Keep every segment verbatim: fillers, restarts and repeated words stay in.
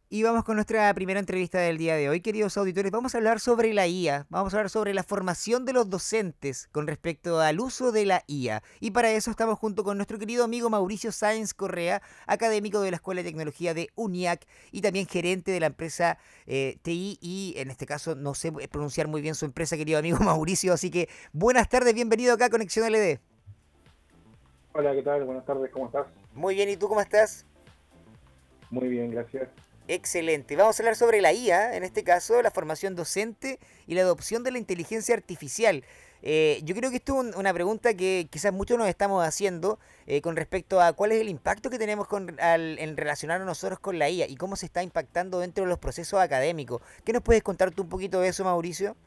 Y vamos con nuestra primera entrevista del día de hoy, queridos auditores. Vamos a hablar sobre la I A, vamos a hablar sobre la formación de los docentes con respecto al uso de la I A. Y para eso estamos junto con nuestro querido amigo Mauricio Sáenz Correa, académico de la Escuela de Tecnología de UNIAC y también gerente de la empresa eh, T I. Y en este caso no sé pronunciar muy bien su empresa, querido amigo Mauricio. Así que buenas tardes, bienvenido acá a Conexión L D. Hola, ¿qué tal? Buenas tardes, ¿cómo estás? Muy bien, ¿y tú cómo estás? Muy bien, gracias. Excelente. Vamos a hablar sobre la I A, en este caso, la formación docente y la adopción de la inteligencia artificial. Eh, yo creo que esto es un- una pregunta que quizás muchos nos estamos haciendo eh, con respecto a cuál es el impacto que tenemos con, al, en relacionarnos nosotros con la I A y cómo se está impactando dentro de los procesos académicos. ¿Qué nos puedes contar tú un poquito de eso, Mauricio?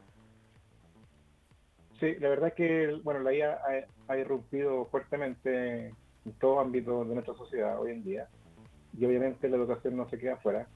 Sí, la verdad es que, bueno, la I A ha, ha irrumpido fuertemente en todo ámbito de nuestra sociedad hoy en día, y obviamente la educación no se queda fuera,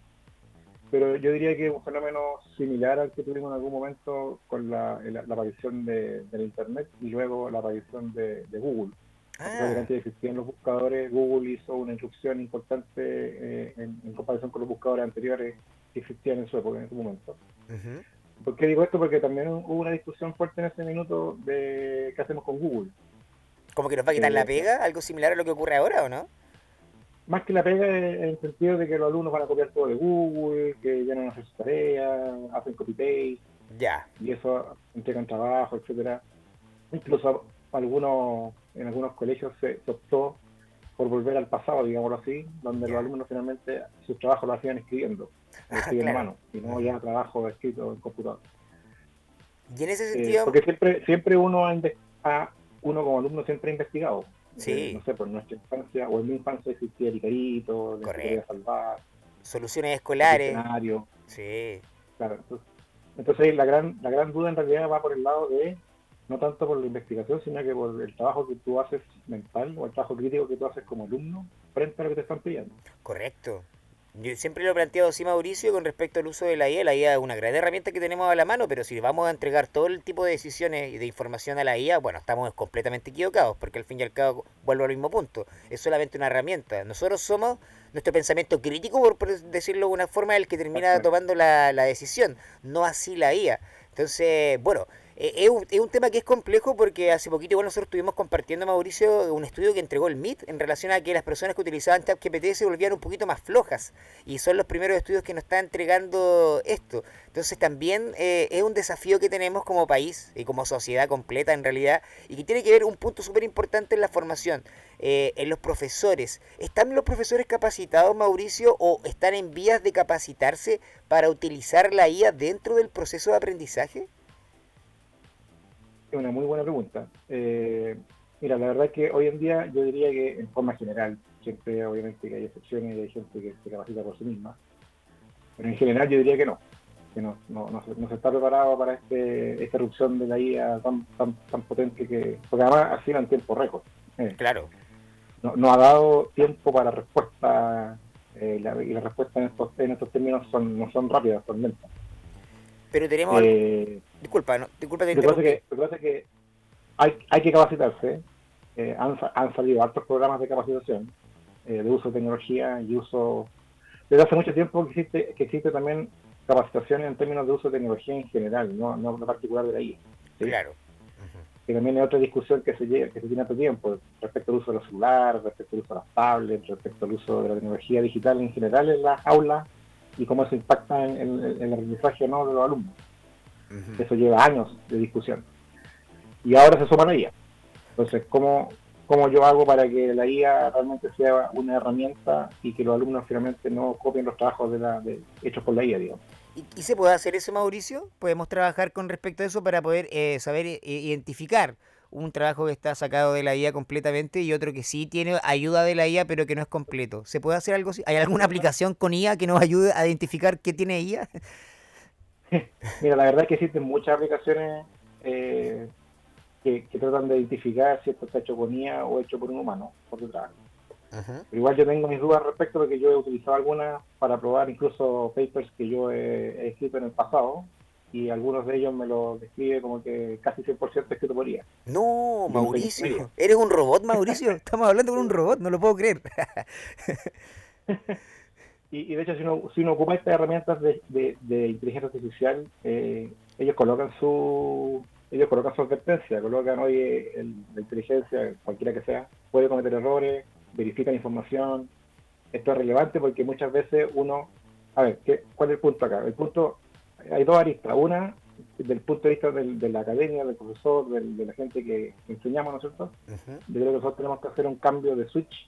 pero yo diría que es un fenómeno similar al que tuvimos en algún momento con la, la, la aparición de, del Internet y luego la aparición de, de Google. A pesar de que Ah, antes existían los buscadores, Google hizo una introducción importante eh, en, en comparación con los buscadores anteriores que existían en su época, en su momento. ujú. ¿Por qué digo esto? Porque también hubo una discusión fuerte en ese minuto de qué hacemos con Google. ¿Como que nos va a quitar la Eh, pega? ¿Algo similar a lo que ocurre ahora o no? Más que la pega en el sentido de que los alumnos van a copiar todo de Google, que ya no hacen sus tareas, hacen copy-paste, Ya, y eso entregan trabajo, etcétera. Incluso algunos, en algunos colegios se, se optó por volver al pasado, digámoslo así, donde los ya. alumnos finalmente sus trabajos los hacían escribiendo, Ah, escribiendo a claro. mano, y no Ujú. ya trabajo escrito en computador. Y en ese Eh, sentido, porque siempre, siempre uno ha, ha, uno como alumno siempre ha investigado. Eh, sí, no sé, por nuestra infancia o en mi infancia existía el Icarito, la Enciclopedia correcto. Salvar, Soluciones el escolares, diccionario, sí. claro. Entonces, entonces la gran, la gran duda en realidad va por el lado de, no tanto por la investigación, sino que por el trabajo que tú haces mental o el trabajo crítico que tú haces como alumno frente a lo que te están pidiendo. Correcto. Yo siempre lo he planteado así, Mauricio, con respecto al uso de la I A. La I A es una gran herramienta que tenemos a la mano, pero si vamos a entregar todo el tipo de decisiones y de información a la I A, bueno, estamos completamente equivocados, porque al fin y al cabo vuelvo al mismo punto. Es solamente una herramienta. Nosotros somos nuestro pensamiento crítico, por, por decirlo de una forma, el que termina Exactamente. tomando la, la decisión, no así la I A. Entonces, bueno, eh, es, un, es un tema que es complejo porque hace poquito igual nosotros estuvimos compartiendo, Mauricio, un estudio que entregó el M I T en relación a que las personas que utilizaban ChatGPT se volvían un poquito más flojas y son los primeros estudios que nos están entregando esto. Entonces también eh, es un desafío que tenemos como país y como sociedad completa en realidad y que tiene que ver un punto súper importante en la formación, eh, en los profesores. ¿Están los profesores capacitados, Mauricio, o están en vías de capacitarse para utilizar la I A dentro del proceso de aprendizaje? Es una muy buena pregunta. Eh, mira, la verdad es que hoy en día yo diría que en forma general, siempre obviamente que hay excepciones y hay gente que se capacita por sí misma, pero en general yo diría que no, que no, no, no, se, no se está preparado para este, esta erupción de la I A tan, tan, tan potente que, porque además ha sido en tiempo récord. Eh, Claro, no, no ha dado tiempo para respuesta eh, la, y las respuestas en estos, en estos términos son, no son rápidas, son lentas. pero tenemos algo... Eh, Disculpa, no, disculpa, te lo, que pasa interrumpí. es que, lo que pasa es que hay, hay que capacitarse. Eh, han, han, salido altos programas de capacitación, eh, de uso de tecnología y uso. Desde hace mucho tiempo que existe, que existe también capacitación en términos de uso de tecnología en general, no, no en particular de la I A. ¿Sí? Claro. Ujú. Que también hay otra discusión que se, llega, que se tiene hace tiempo respecto al uso de los celulares, respecto al uso de las tablets, respecto al uso de la tecnología digital en general en las aulas y cómo eso impacta en, en, en el aprendizaje no de los alumnos. Ujú. Eso lleva años de discusión. Y ahora se suma la I A. Entonces, ¿cómo, ¿cómo yo hago para que la I A realmente sea una herramienta y que los alumnos finalmente no copien los trabajos de la, de, hechos por la I A, digamos? ¿Y, y se puede hacer eso, Mauricio? Podemos trabajar con respecto a eso para poder eh, saber eh, identificar un trabajo que está sacado de la I A completamente y otro que sí tiene ayuda de la I A pero que no es completo. ¿Se puede hacer algo así? ¿Hay alguna aplicación con I A que nos ayude a identificar qué tiene I A? Mira, la verdad es que existen muchas aplicaciones eh, que, que, tratan de identificar si esto está hecho con I A o hecho por un humano, por detrás. Ajá. Pero igual yo tengo mis dudas al respecto porque yo he utilizado algunas para probar incluso papers que yo he, he escrito en el pasado y algunos de ellos me lo describe como que casi cien por ciento escrito por I A. No, Y yo no sé qué escribiría. Mauricio. ¿Eres un robot, Mauricio? Estamos hablando con un robot, no lo puedo creer. y, y de hecho, si uno, si uno ocupa estas herramientas de, de, de inteligencia artificial, eh, ellos colocan su ellos colocan su advertencia, colocan, oye, el, la inteligencia, cualquiera que sea, puede cometer errores, verifican información. Esto es relevante porque muchas veces uno, a ver, ¿qué, ¿cuál es el punto acá? El punto, hay dos aristas. Una, desde el punto de vista del, de la academia, del profesor, del, de la gente que enseñamos, ¿no es cierto? Ujú. Yo creo que nosotros tenemos que hacer un cambio de switch,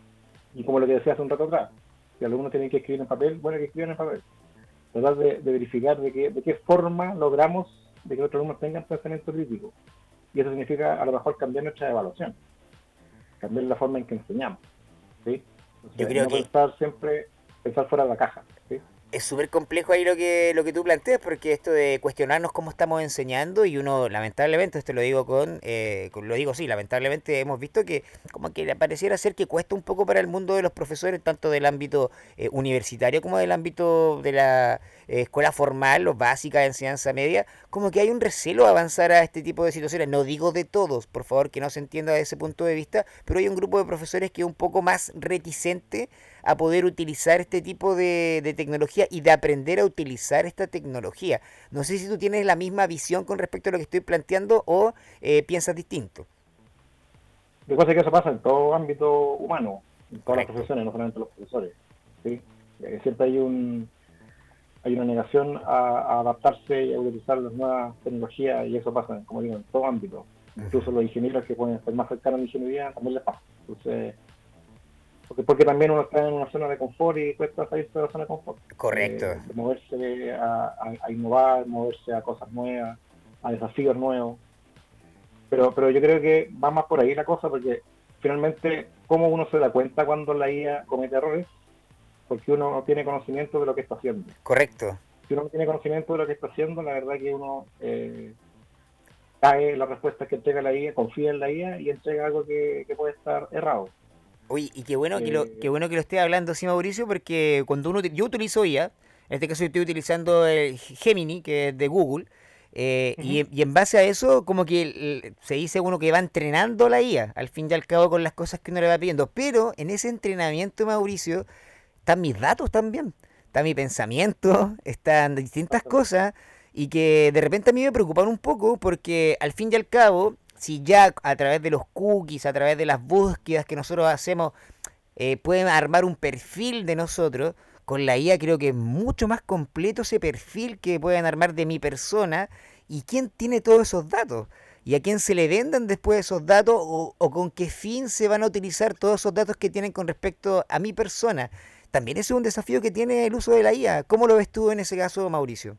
y como lo que decía hace un rato atrás, si algunos tienen que escribir en papel, bueno, que escriban en papel. Tratar de, de verificar de qué, de qué forma logramos de que nuestros alumnos tengan pensamiento crítico. Y eso significa a lo mejor cambiar nuestra evaluación, cambiar la forma en que enseñamos, ¿sí? Yo Entonces, creo no que pensar siempre, pensar fuera de la caja, ¿sí? es súper complejo ahí lo que, lo que tú planteas, porque esto de cuestionarnos cómo estamos enseñando y uno, lamentablemente, esto lo digo con, eh, con- lo digo sí, lamentablemente hemos visto que como que pareciera ser que cuesta un poco para el mundo de los profesores, tanto del ámbito eh, universitario como del ámbito de la eh, escuela formal o básica de enseñanza media, como que hay un recelo a avanzar a este tipo de situaciones. No digo de todos, por favor, que no se entienda desde ese punto de vista, pero hay un grupo de profesores que es un poco más reticente a poder utilizar este tipo de, de tecnología y de aprender a utilizar esta tecnología. No sé si tú tienes la misma visión con respecto a lo que estoy planteando o eh, piensas distinto. Lo que pasa es que eso pasa en todo ámbito humano, en todas las Correcto. profesiones, no solamente los profesores, ¿sí? Eh, siempre hay un hay una negación a, a adaptarse y a utilizar las nuevas tecnologías, y eso pasa, como digo, en todo ámbito. Incluso Ujú. los ingenieros que pueden estar más cercanos a la ingeniería también les pasa. Entonces, porque, porque también uno está en una zona de confort y cuesta salirse de la zona de confort, Correcto. de, de moverse a, a, a innovar, moverse a cosas nuevas, a desafíos nuevos. Pero, pero yo creo que va más por ahí la cosa, porque finalmente, ¿cómo uno se da cuenta cuando la I A comete errores? Porque uno no tiene conocimiento de lo que está haciendo. Correcto. Si uno no tiene conocimiento de lo que está haciendo, la verdad que uno eh, cae en las respuestas que entrega la I A, confía en la I A y entrega algo que, que puede estar errado. Oye, y qué bueno que lo, qué Eh, bueno que lo esté hablando así, Mauricio, porque cuando uno, yo utilizo I A, en este caso yo estoy utilizando el Gemini, que es de Google, eh, uh-huh. y, y en base a eso, como que el- se dice uno que va entrenando la I A, al fin y al cabo con las cosas que uno le va pidiendo. Pero en ese entrenamiento, Mauricio, están mis datos también, está mi pensamiento, están distintas cosas y que de repente a mí me preocupan un poco porque al fin y al cabo, si ya a través de los cookies, a través de las búsquedas que nosotros hacemos, eh, pueden armar un perfil de nosotros, con la I A creo que es mucho más completo ese perfil que pueden armar de mi persona y quién tiene todos esos datos. Y a quién se le vendan después esos datos o, o con qué fin se van a utilizar todos esos datos que tienen con respecto a mi persona. También ese es un desafío que tiene el uso de la I A. ¿Cómo lo ves tú en ese caso, Mauricio?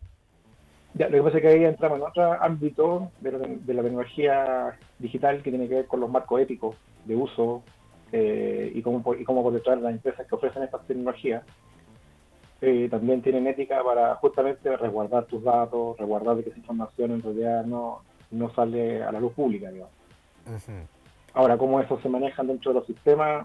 Ya, lo que pasa es que ahí entramos en otro ámbito de la, de la tecnología digital que tiene que ver con los marcos éticos de uso, eh, y, cómo, y cómo por detrás las empresas que ofrecen estas tecnologías eh, también tienen ética para justamente resguardar tus datos, resguardar de que esa información en realidad no, no sale a la luz pública, digamos. Ujú. Ahora, cómo eso se maneja dentro de los sistemas,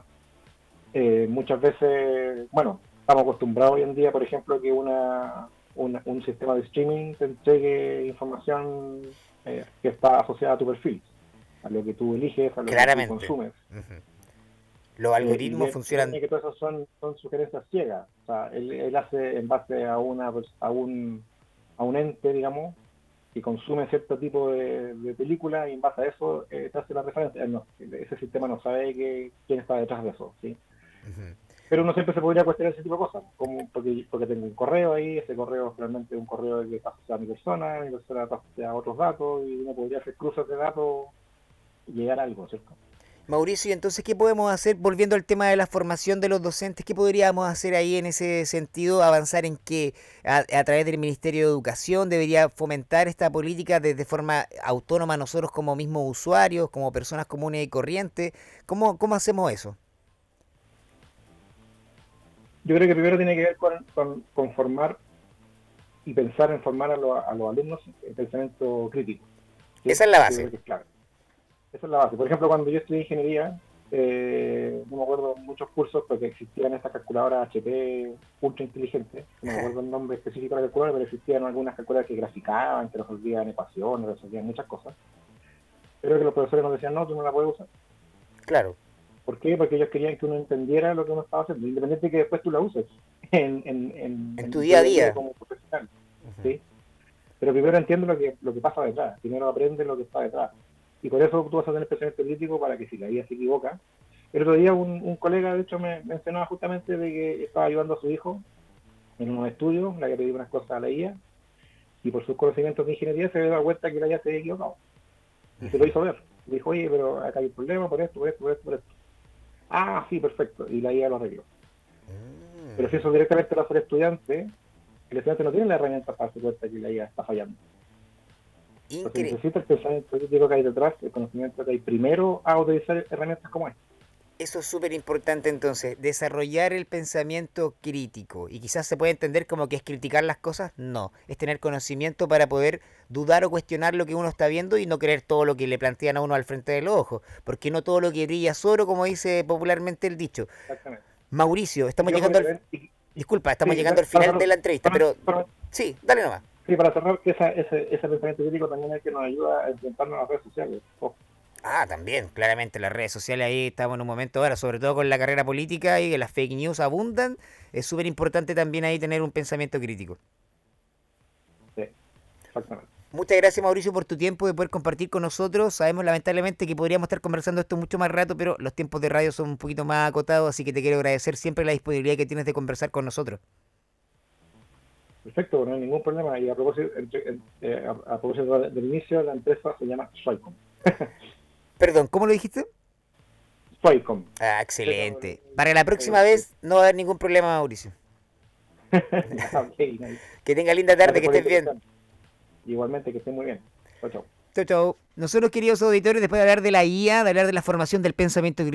eh, muchas veces, bueno, estamos acostumbrados hoy en día, por ejemplo, que una, una un sistema de streaming te entregue información eh, que está asociada a tu perfil, a lo que tú eliges, a lo que tú Claramente. consumes. Ujú. Los Eh, y algoritmos bien, se funcionan. supone que todas esas son, son sugerencias ciegas. O sea, él, él hace en base a, una, a, un, a un ente, digamos, que consume cierto tipo de, de película, y en base a eso eh, te hace la referencia. Él no, ese sistema no sabe que, quién está detrás de eso, ¿sí? Ujú. Pero uno siempre se podría cuestionar ese tipo de cosas, como porque, porque tengo un correo ahí, ese correo es realmente un correo que está asociado a mi persona, mi persona está asociada a otros datos, y uno podría hacer cruces de datos y llegar a algo, ¿cierto? Mauricio, y entonces, ¿qué podemos hacer? Volviendo al tema de la formación de los docentes, ¿qué podríamos hacer ahí en ese sentido? ¿Avanzar en que a, a través del Ministerio de Educación debería fomentar esta política de, de forma autónoma nosotros como mismos usuarios, como personas comunes y corrientes? ¿Cómo, cómo hacemos eso? Yo creo que primero tiene que ver con, con, con formar y pensar en formar a, lo, a los alumnos en pensamiento crítico, ¿sí? Esa es la Yo creo base. que es clave. Esa es la base. Por ejemplo, cuando yo estudié ingeniería, eh, no me acuerdo muchos cursos porque existían estas calculadoras H P ultra inteligentes, no me acuerdo el nombre específico de la calculadora, pero existían algunas calculadoras que graficaban, que resolvían ecuaciones, resolvían muchas cosas. Pero que los profesores nos decían, no, tú no la puedes usar. Claro. ¿Por qué? Porque ellos querían que uno entendiera lo que uno estaba haciendo, independiente de que después tú la uses. en, en, en, En en tu día a día. como profesional, Ujú. ¿sí? Pero primero entiendo lo que, lo que pasa detrás, primero aprende lo que está detrás. Y por eso tú vas a tener pensamiento crítico para que si la I A se equivoca. El otro día un, un colega, de hecho, me mencionaba justamente de que estaba ayudando a su hijo en unos estudios, le había pedido unas cosas a la I A, y por sus conocimientos de ingeniería se había dado cuenta que la I A se había equivocado. Y se lo hizo ver. Le dijo, oye, pero acá hay un problema por esto, por esto, por esto, por esto. Ah, sí, perfecto. Y la I A lo arregló. Pero si Mm. eso directamente lo hace el estudiante, el estudiante no tiene la herramienta para darse cuenta que la I A está fallando. Porque Incre- necesita el pensamiento crítico que hay detrás, el conocimiento que hay primero a utilizar herramientas como esta. Eso es súper importante entonces, desarrollar el pensamiento crítico. Y quizás se puede entender como que es criticar las cosas. No, es tener conocimiento para poder dudar o cuestionar lo que uno está viendo y no creer todo lo que le plantean a uno al frente de los ojos. Porque no todo lo que brilla es oro, como dice popularmente el dicho. Exactamente. Mauricio, Y estamos ojo, llegando al... y, Disculpa, estamos sí, llegando al para final de cerrar, la entrevista, para, pero para, sí, dale nomás. sí, para cerrar, que esa, ese, ese pensamiento crítico también es el que nos ayuda a enfrentarnos a las redes sociales. Ojo. Ah, también, claramente las redes sociales ahí estamos en un momento ahora, sobre todo con la carrera política y que las fake news abundan, es súper importante también ahí tener un pensamiento crítico. Sí, exactamente. Muchas gracias Mauricio por tu tiempo de poder compartir con nosotros. Sabemos lamentablemente que podríamos estar conversando esto mucho más rato, pero los tiempos de radio son un poquito más acotados, así que te quiero agradecer siempre la disponibilidad que tienes de conversar con nosotros. Perfecto, no hay ningún problema. Y a propósito, eh, a, a propósito del inicio, la empresa se llama Soycom. Perdón, ¿cómo lo dijiste? Soycom. Ah, excelente. Para la próxima vez no va a haber ningún problema, Mauricio. Ya, okay, nice. Que tenga linda tarde, Gracias que por la estés bien. invitación. Igualmente, que estén muy bien. Chao, chao. Chau, chau. Nosotros, queridos auditores, después de hablar de la I A, de hablar de la formación del pensamiento